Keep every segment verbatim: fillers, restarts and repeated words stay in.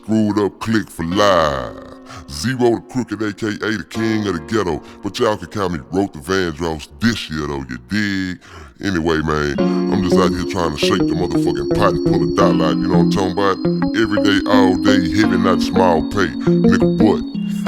screwed up click for life. Zero the Crooked, aka the king of the ghetto. But y'all can count me Wrote the Vandross this year though, you dig? Anyway, man, I'm just out here trying to shake the motherfucking pot and pull a dollar out, you know what I'm talking about? Every day, all day, heavy, not small pay. Nigga, what?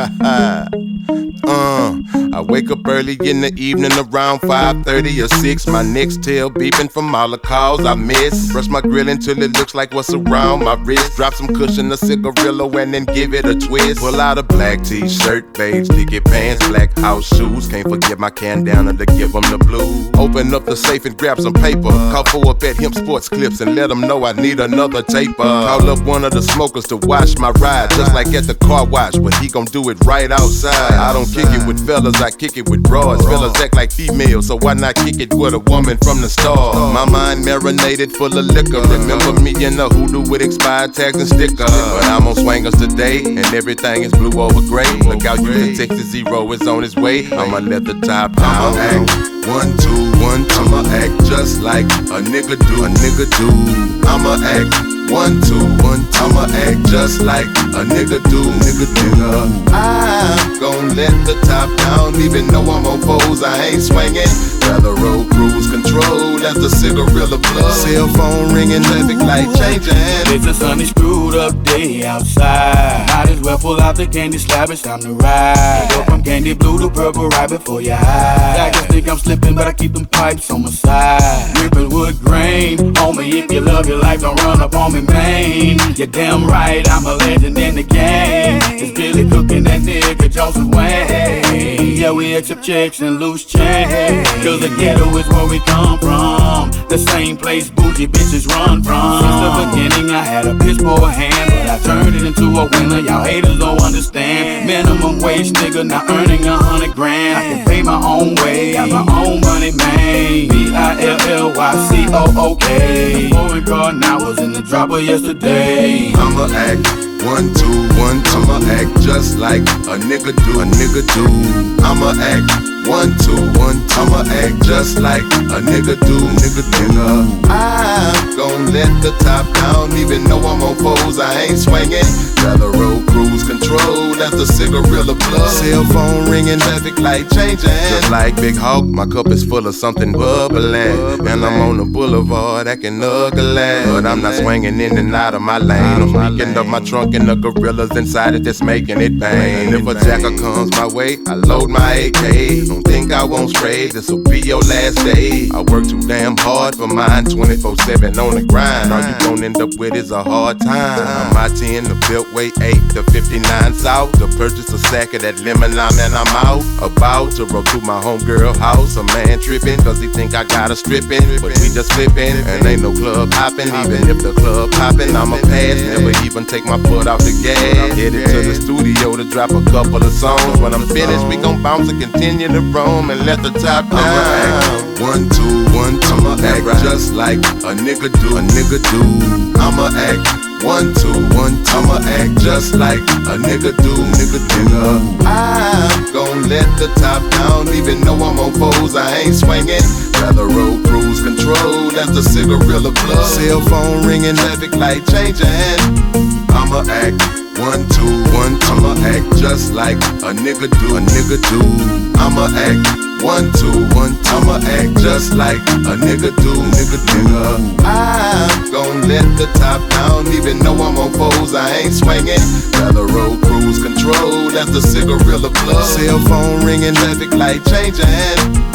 uh, I wake up early in the evening around five thirty or six. My neck's tail beeping from all the calls I miss. Brush my grill until it looks like what's around my wrist. Drop some cushion, a cigarillo, and then give it a twist. Pull out a black t-shirt, beige sticky pants, black house shoes. Can't forget my can down to give them the blues. Open up the safe and grab some paper. Call for up at Hemp Sports Clips and let them know I need another taper. Call up one of the smokers to wash my ride, just like at the car wash, but he gon' do it right outside. I don't kick it with fellas, I kick it with broads. Fellas act like females, so why not kick it with a woman from the start? My mind marinated full of liquor. Remember me in the hoodoo with expired tags and stickers. But I'm on swangers today, and everything is blue over gray. Look out, you can Texas Zero is on his way. I'ma let the top down. I'ma act one, two, one, two. I'ma act just like a nigga do, a nigga do. I'ma act one, two, one, two. I'ma act just like a nigga do, nigga do. I'm gon' let the top down, even though I'm on foes, I ain't swinging. Rather roll cruise control, that's the cigarilla plug. Cell phone ringing, traffic light changing. It's a sunny screwed up day outside. Might as well pull out the candy slab, it's time to ride. Go from candy blue to purple right before your eyes. I just think I'm slipping, but I keep them pipes on my side. Ripping wood grain, homie, if you love your life, don't run up on me, man. You're damn right, I'm a legend in the game. It's Billy cooking that nigga Joseph Wayne. Yeah, we accept checks and loose change, cause the ghetto is where we come from. The same place bougie bitches run from. Since the beginning I had a piss poor hand, but I turned it into a winner. Y'all haters don't understand. Minimum wage nigga, now earning a hundred grand. I can pay my own way, got my own money, man. B I L L Y C O O K. Foreign car now was in the dropper yesterday. I'ma act one, two, one, two. I'ma act just like a nigga do, a nigga do. I'ma act one, two, one, two. I'ma act just like a nigga do, nigga do. I'm gon' let the top down, even though I'm on foes, I ain't swinging. Rather roll cruise control, that's the cigarilla plug. Cell phone ringing, traffic light changing. Just like Big Hawk, my cup is full of something bubbling, and I'm on the boulevard acting ugly. But I'm not swinging in and out of my lane. I'm picking up my trunk and the gorillas inside it just making it bang. If a jacker comes my way, I load my A K. Don't think I won't stray, this'll be your last day. I work too damn hard for mine, twenty-four seven on the grind. All you gon' end up with is a hard time. I'm I ten, the Beltway eight, the fifty-nine South, to purchase a sack of that lemon lime and I'm out. About to roll to my homegirl house. A man tripping, cause he think I got her stripping, but we just flipping, and ain't no club hopping. Even if the club popping, I'ma pass, never even take my foot off the gas. Headed to the studio to drop a couple of songs. When I'm finished, we gon' bounce and continue to roam and let the top down. I'ma act one, two, one, two. I'ma act just like a nigga do, a nigga do. I'ma act one, two, one, two. I'ma act just like a nigga do, nigga do. I'm gon' let the top down, even though I'm on foes, I ain't swinging. Rather roll cruise control, that's the cigarilla plug. Cell phone ringing, traffic light changing. I'ma act one, two, one, two. I'ma act just like a nigga do, a nigga do. I'ma act one, two, one, two. I'ma act just like a nigga do, nigga do. I'm gon' let the top down, even though I'm on foes, I ain't swinging. Rather roll cruise control, that's the cigarilla plug. Cell phone ringing, traffic light changing.